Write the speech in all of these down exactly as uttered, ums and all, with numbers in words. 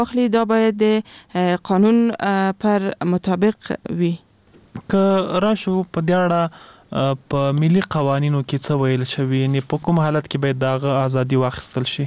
اخلي دا باید د قانون پر مطابق وي. که راشو په دې اړه په ملي قوانینو کې څه ویل شوی نه په کوم حالت کې باید دغه ازادي واخیستل شي؟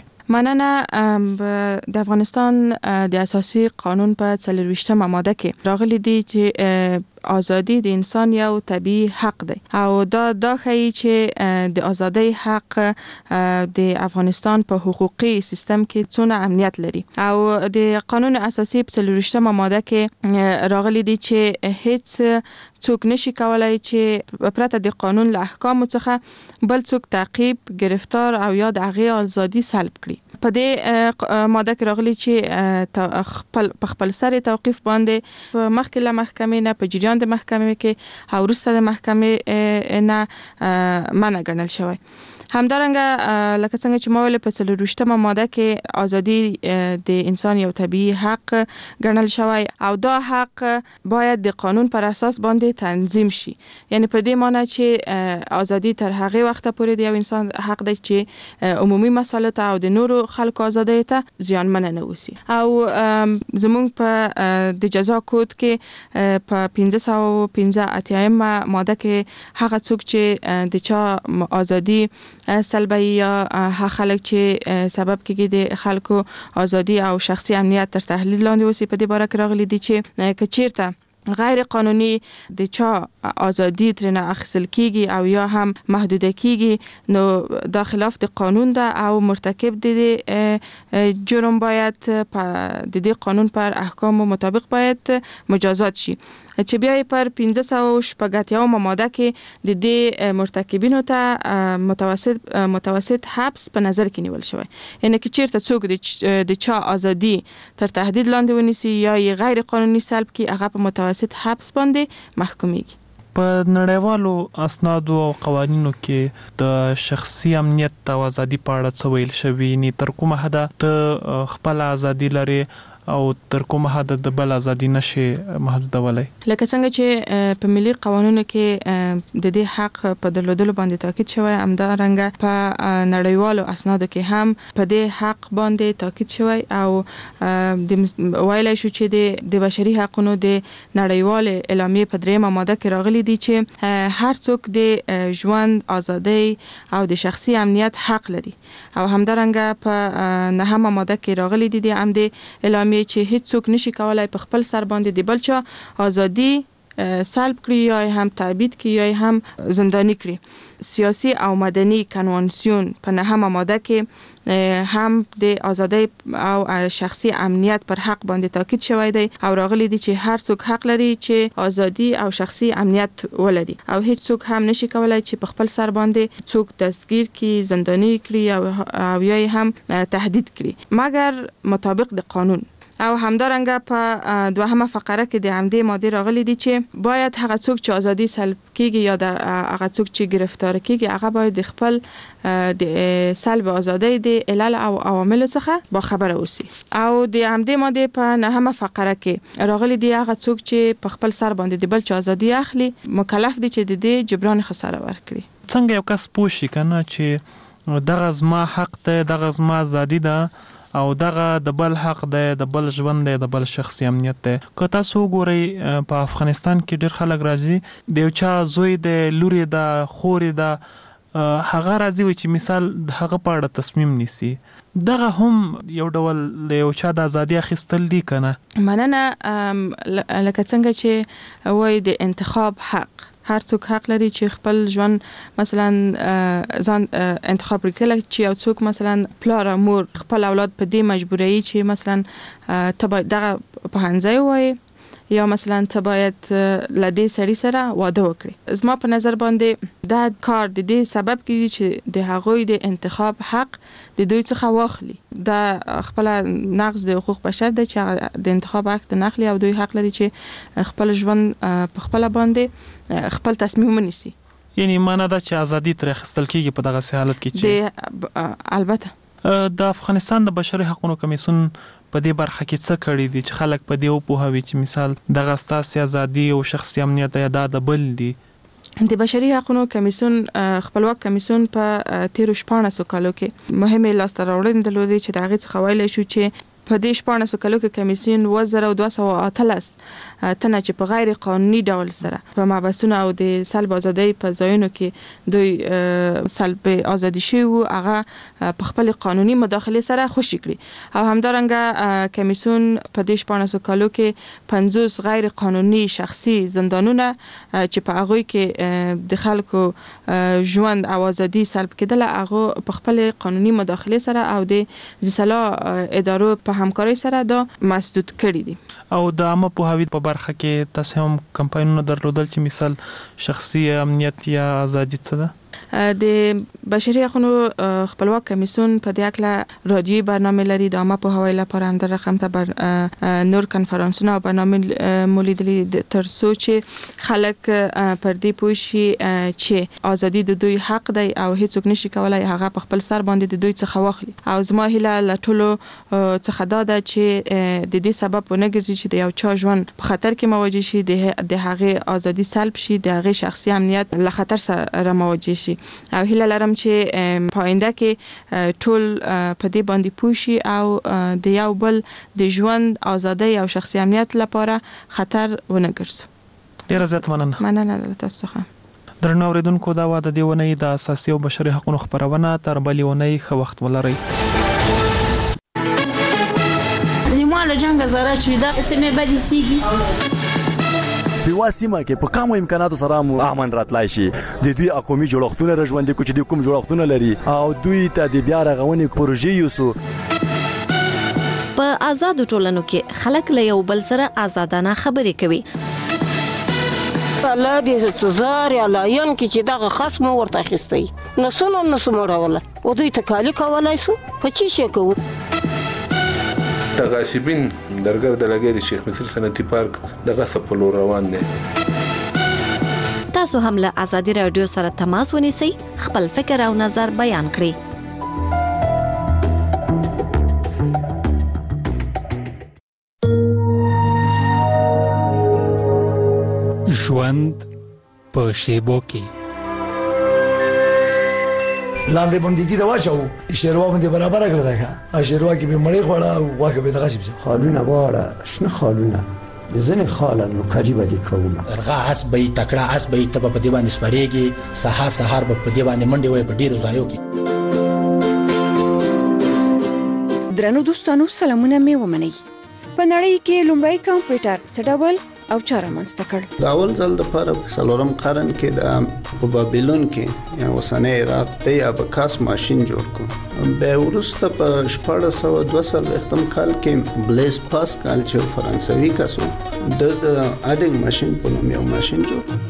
مننه. د افغانستان د اساسي قانون په څلور ویشتمه ماده کې راغلي دي چې ازادي د انسان یو طبیعي حق دی او دا دا ښیي چې د ازادۍ حق د افغانستان په حقوقي سیستم کې څونه اهمیت لري او د قانون اساسي په څلور ویشتمه ماده کې راغلي دي چې هیڅ څوک نشي کولای چې پرته د قانون له احکامو څخه بل څوک تعقیب، گرفتار او یا د هغې ازادي سلب کړي. په دې ماده کې راغلي چې خپل په خپل سر توقیف باندې په مخکې له محکمې نه په جریان د محکمې کې او وروسته د محکمې نه منع ګڼل شوی. همدارنګه لکه څنګه چې ما ویل په څلور ویشتمه ماده کې ازادي د انسان یو طبیعي حق ګڼل شوی او دا حق باید د قانون پر اساس باندې تنظیم شي. یعنی په دې معنی چې ازادي تر هغه وخت پورې د یو انسان حق دی چې عمومي مسایلو ته او د نورو خلکو ازادۍ ته زیانمن نه وسی. او زموږ په د جزا کود کې په پنځه سوه پنځه اتیایمه ماده کې هغه څوک چې د چا ازادي سلبي یا هغه خلک چې سبب کېږي د خلکو ازادي او شخصي امنیت تر تهدید لاندې وسی، په دې باره کې راغلي دي چې کچیرته غیر قانوني د چا ازادي ترنه اخیستل کیږي او یا هم محدوده کیږي نو دا خلاف د قانون ده او مرتکب د جرم باید په د دې قانون پر احکام مطابق باید مجازات شي. چې بیا پر پنځه سوه شپږ اتیایمه ماده کې د دې مرتکبینو ته متوسط متوسط حبس په نظر کې نیول شوی. یعنی که چیرته څوک د چا ازادي تر تهدید لاندې ونیسي یا یې غیر قانوني سلب کی هغه په متوسط حبس باندې محکومیږي. په نړیوالو اسنادو او قوانینو کې د شخصي امنیت او ازادي په اړه څه ویل شوی نه تر کومه حد ته خپل ازادي لري او تر کومه حد د بل ازادي نشي محدودولای. لکه څنګه چې په ملي قوانینو کې د دې حق په درلودلو باندې تاکید شوی، همدارنګه په نړیوالو اسنادو کې هم په دې حق باندې تاکید شوی او د ویلای شو چې د بشري حقوقو د نړیوال اعلامیه په دریمه ماده کې راغلي دي چې هر څوک د ژوند ازادي او د شخصي امنیت حق لري او همدارنګه په نهمه ماده کې راغلي دي د هم د اعلامیه چې هیڅ څوک نشي کولای په خپل سر باندې د بل چا ازادي سلب کړي یا هم تعبید کړي یا هم زندانی کړي. سیاسی او مدني کنوانسیون په نهمه ماده کې هم د ازادي او شخصي امنیت پر حق باندې تاکید شوی دی او راغلي دي چې هر څوک حق لري چې ازادي او شخصي امنیت ولري او هیڅ څوک هم نشي کولای چې په خپل سر باندې څوک دستگیر کړي، زندانی کړي او یا هم تهدید کړي مګر مطابق د قانون. او همدارنګه په دوهمه فقره کې د همدې ماده راغلي دي چې باید هغه څوک چې ازادي سلب کیږي یا د هغه څوک چې گرفتار کیږي هغه باید د خپل د سلب ازادي د علل او عوامل څخه با خبره اوسي. او د همدې ماده په نهمه فقره کې راغلي دي هغه څوک چې په خپل سر باندې د بل چا ازادي اخلي مکلف دي چې د دې جبران خساره ورکړي. څنګه یو کس پوښي کنه چې دغه زما حق ده، دغه زما ازادي ده او دغه د بل حق دی، د بل ژوند دی، د بل شخصي امنیت دی. که تاسو وګورئ په افغانستان کې ډېر خلک راځي د یو چا زوی دی، لوري ده، خوري ده، هغه راځي وي چې مثال د هغه په اړه تصمیم نیسي. دغه هم یو ډول د یو چا د ازادي اخیستل دي کنه. مننه. لکه څنګه چې وایي د انتخاب حق هر څوک حق لري چې خپل ژوند مثلا ځان انتخاب وکړي چې یو څوک مثلا پلار او مور خپل اولاد په دې مجبوري چې مثلا ته دغه په هنځي وای یا مثلا ته باید لدې سړي سره واده وکړي. زما په نظر باندې دا کار د دې سبب کیږي چې د هغوی د انتخاب حق د دوی څخه واخلي. دا خپل نقض د حقوق بشر دی چې د انتخاب حق د نخلي او دوی حق لري چې خپل ژوند په خپل باندې خپل تصمیم ونیسي. یعنی معنا دا چې ازادي تر اخیستل کیږي په دغه حالت کې چې البته د افغانستان د بشري حقوقو کمیسیون په دې برخه کې څه کړی دي چې خلک په دې وپوهوي چې مثال دغه ستاسو ازادي او شخصي امنیت یا د بل دي. د بشري حقوقو کمیسیون خپلواک کمیسیون په تیر شپږ کالو کې مهمه لاسته راوړنې درلودې چې د هغې څخه ویلی شو چې په دې شپاړسو کلو کې کمیسیون اووه زره دوه سوه اتلس تنه چې په غیر قانوني ډول سره په محبسونو او د سلب ازادۍ په ځایونو کې دوی سلب ازادي شوي وو هغه په خپل قانوني مداخله سره خوشي کړي او همدارنګه کمیسیون په دې شپاړسو کلو کې پنځوس غیر قانوني شخصي زندانونه چې په هغه کې د خلکو ژوند او ازادي سلب کېدل هغه په خپل قانوني مداخله سره او د ځسلا ادارو په همکارۍ سره دا مسدود کړي دي. او د عامه پوهاوي په برخه کې تاسو هم کمپاینونه درلودل چې مثال شخصي امنیت یا ازادي څه ده؟ د بشري حقوقو خپلواک کمیسیون په دې اړه رادیوي برنامه لري د عامه پوهاوي لپاره هم در رقم ته بر نور کنفرانسونه او برنامه مولیدلي تر څو چې خلک پر دې پوه شي چې ازادي د دوی حق دی او هیڅوک نشي کولای هغه په خپل سر باندې د دوی څخه واخلي او زما هیله له ټولو څخه دا ده چې د دې سبب ونه ګرځي چې د یو چا ژوند په خطر کې مواجه شي د هغه ازادي سلب شي د هغه شخصي امنیت له خطر سره مواجه شي او هیله لرم چې پاینده کې ټول په دې باندې پوه شي او د یو بل د ژوند ازادۍ او شخصي امنیت لپاره خطر ونه ګرځي. ډیره زیات مننه. مننه تاسو څخه. درنو اوریدونکو دا واده دی ونې د اساسي او بشري حقوقو خبرونه تر بلې ونې ښه وخت ولرئ. لیمو له جنګ زاره چې دا سمې بدې سیږي په واسمه کې په کومو امکاناتو سره مو امن راتلای شي د دوی اقومي جوړښتونه رژوندې کوي چې د کوم جوړښتونه لري او دوی ته د بیا رغونې پروژې یوسو. په آزاد ټولنو کې خلک له یو بل سره آزادانه خبرې کوي. الله دې څزار یا لاین کې چې دغه خصم ورته اخیستی نو څنګه نو سموروله او دوی تکالی کولای سو په چی شي کوو. تغاسبین درګر د لګې د شیخ مصر صنعتي پارک دغه سپلو روان دي. تاسو هم له آزادي رادیو سره تماس ونیسئ خپل فکر او نظر بیان کړئ. ژوند په شیبو کې لاندې باندې کې دا واچو شیروا باندې برابر کړل دا شیروا کې به مړې خوړه او واګه به دغه شي خالونه واړه شنه خالونه ځنه خاله نو کاجی باندې کومه ارغا اس به تکړه اس به ته په دې باندې سپریږي سحر سحر په دې باندې منډي وای په ډیرو ځایو کې. درنو دوستانو سلامونه مې ومنئ. په نړۍ کې لومړی کمپیوټر څه ډول او چاره منځته کړ؟ د اول ځل د پاره په څلورم قرن کې د بابلون کې یا اوسنۍ عراق د اباکاس ماشين جوړ کړ. به ورسته په شپږ سوه دوه څلوېښتم کال کې بلیز پاسکال چې فرانسوي کسو د اډینګ ماشين په نوم یو ماشين جوړ کړ.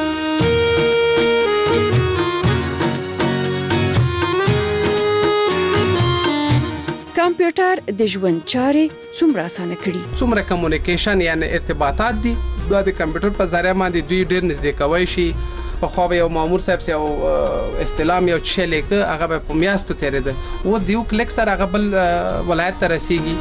کمپیوټر د ژوند چارې څومره اسانه کړي؟ څومره کمیونیکیشن یعنی ارتباطات دي دا د کمپیوټر په ذریعہ باندې دوی ډېر نږدې کوي شي. په خو به یو مامور صاحب سي او استلام یو چې لیکه هغه په میاشتو تیرېده و دیو کلیک سره هغه بل ولایت ته رسیږي.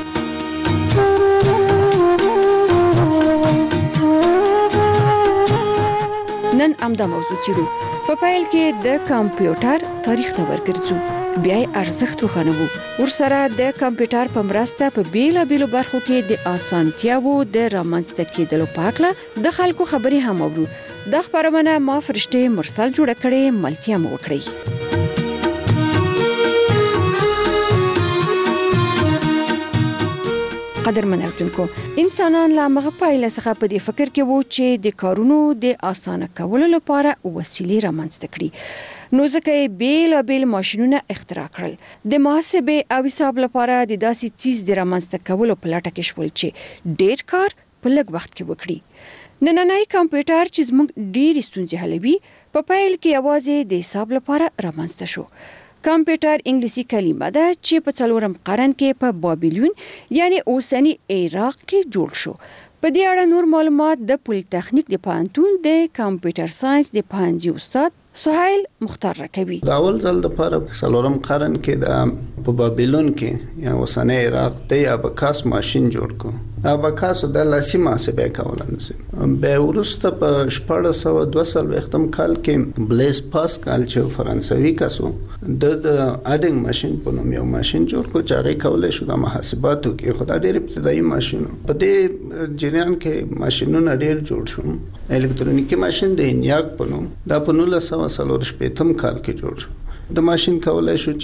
نن امدا موضوع چیرو په پایل کې د کمپیوټر تاریخ ته ورګرځو بیا ارزښت وخنوو ورسره د کمپیوټر په مرسته په بیلا بیلو برخو کې د اسانتیاو د رامنځته کېدلو په اړه د خلکو خبرې هم اورو. د خبرونه ما فرشته مرسل جوړ کړي ملتیا مو وکړي. قدرمن اوریدونکو انسانان لا مغه پایله څخه په دې فکر کې وو چې د کارونو د اسانه کولو لپاره وسیلې رامنځته کړي نو ځکه بیل بیل ماشينونه اختراع کړل. د محاسبه او حساب لپاره د داسې چیز د رامنځته کولو په لټه کې شول چې ډېر کار په لږ وخت کې وکړي. نننۍ کمپیوټر چې زموږ ډېر ستونزې حلوي په پایل کې یوازې د حساب لپاره رامنځته شو. کمپیوټر انګلیسي کلمه ده چې په څلورم قرن کې په بابلون یعنی اوسنی عراق کې جوړ شو. په دې اړه نور معلومات د پولیټیکنیک د پوهنتون د کمپیوټر ساينس د پوهنځي استاد سهیل مختار رکوي. د اول ځل د لپاره څلورم قرن کې د په بابلون کې یا اوسنی عراق د اباکاس ماشين جوړ کړ. اباکاس د لاسي محاسبه کولای به ورسته په شپږ سوه دوه څلوېښتم کال کې بلیس پاسکال چې فرانسوي کسو د د اډینګ ماشين په نوم یو ماشين جوړ کړ چې هغه کولای شو د محاسباتو کې خدای ډېر ابتدایي ماشين په دې جریان کې ماشينونه ډېر جوړ شو. الکترونیکی ماشين د انیاک په نوم دا په نولس سوه څلور شپېتم کال کې جوړ شو. د ماشين کولای شو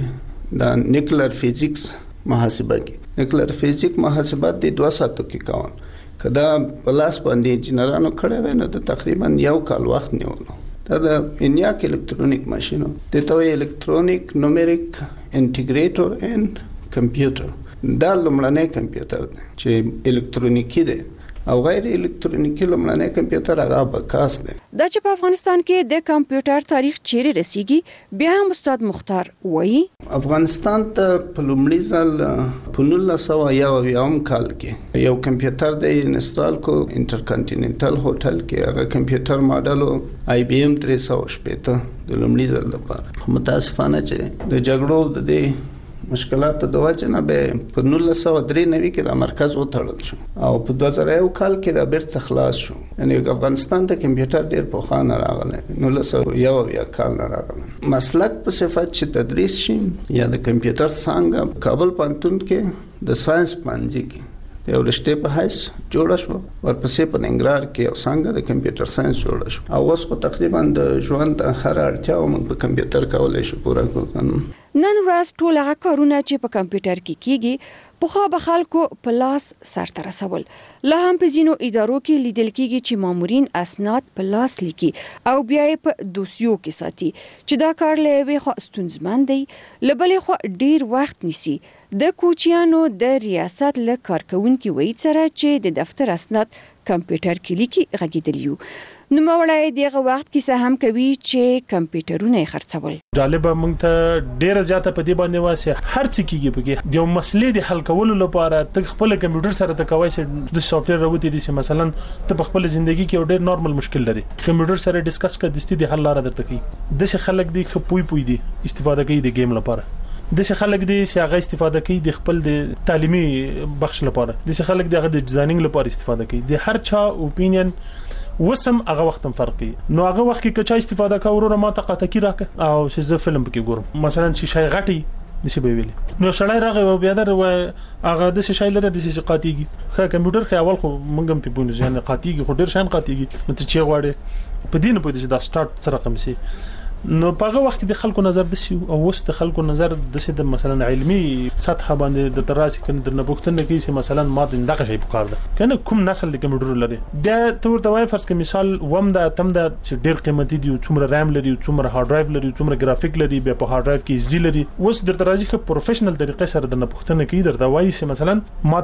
چې د نیوکلیر فزیکس محاسبه کې نیوکلیر فزیک محاسبات د دوه ساعتو کې کول کدا پلاس باندې انجینرانو کړه وای نو تقریبا یو کال وخت نیولو. دا د انیاک الکترونیک ماشينو د توې الکترونیک نومریک انټیګریټر اند کمپیوټر دا لومړنی کمپیوټر دی چې الکترونیکی دی او غیر الکترونیکی لومړنی کمپیوټر هغه اباکاس دی. دا چې په افغانستان کې د کمپیوټر تاریخ چیرې رسیږي بیا هم استاد مختار وایي افغانستان ته په لومړي ځل په نولس سوه یو اویایم کال کې یو کمپیوټر د انسټال کو انټرکانټیننټل هوټل کې هغه کمپیوټر ماډل آی بی ایم درې سوه شپېته د لومړي ځل لپاره متاسفانه چې د جګړو د دې مشکلات د وجه نه به په نولس سوه درې نوي کې د مرکز وتړل شو او په دوه زره یو کال کې د بیرته خلاص شو. یعنی افغانستان ته کمپیوټر ډیر پخوانه راغلی نولس سوه یو اویا کال نه راغلی. مسلک په صفت چې تدریس شي یا د کمپیوټر څانګه کابل پوهنتون کې د ساينس پوهنځي کې یو رشته په حیث جوړه شو. ورپسې په ننګرهار کې یو څانګه د کمپیوټر ساينس جوړه شو او اوس په تقریبا د ژوند هر اړتیا موږ په کمپیوټر کولای شو پوره کوو. نن ورځ ټول هغه کارونه چې په کمپیوټر کې کیږي پخوا به خلکو په لاس سرته رسول. لا هم په ځینو ادارو کې لیدل کیږي چې مامورین اسناد په لاس لیکي او بیا یې په دوسیو کې ساتي چې دا کار له یوې خوا ستونزمن دی له بلې خوا ډیر وخت نیسي. د کوچیانو د ریاست له کارکونکو وایي سره چې د دفتر اسناد کمپیوټر کې لیکي غږیدلیو. نو مولای دغه وخت کې هم کوي چې کمپیوټرونه خرڅول. جالب مونږ ته ډیره زیاته په دې باندې واسه هر څه کیږي پکې د مسلې د حل کولو لپاره ته خپل کمپیوټر سره ته کوي چې د سافټویر راوتی دي چې مثلا ته په خپل ژوندۍ کې ډیر نارمل مشکل لري کمپیوټر سره ډیسکس کړه د ستې د حل لاره درته کوي. د څه خلک دي خپوي پوي دي استفاده کوي د گیم لپاره. د څه خلک دي چې هغه استفاده کوي د خپل د تعلیمي بخش لپاره. د څه خلک دي هغه د ډیزاینینګ لپاره استفاده کوي. د هر چا اوپینین وسم هغه وخت هم فرق کوي. نو هغه وخت کې کچا استفاده کوي ما ته قطکی راکه او چې زه فلم پکې ګورم مثلا چې شای غټي نشي به ویلي نو سړی راغی او بیا در هغه د شای لره د شي قاتیږي. خا کمپیوټر خو اول خو مونږ هم په بونځ یعنی قاتیږي خو ډیر شان قاتیږي نو ته چې غواړي په دین په دې دا سٹارټ سره رقم سي. نو په هغه وخت د خلکو نظر د سی او وست خلکو نظر د سی د مثلا علمي سطح باندې د تراسي کنه د نبوختنه کې چې مثلا ما د دغه شی په کار ده کنه کوم نسل د کمپیوټر لري دا تور د وای فرض کې مثال وم د تم د ډیر قیمتي دی څومره رام لري څومره هارد ډرایو لري څومره ګرافیک لري به په هارد ډرایو کې اس ډي لري وس د ترازی په پروفیشنل طریقې سره د نبوختنه کې در د وای چې مثلا ما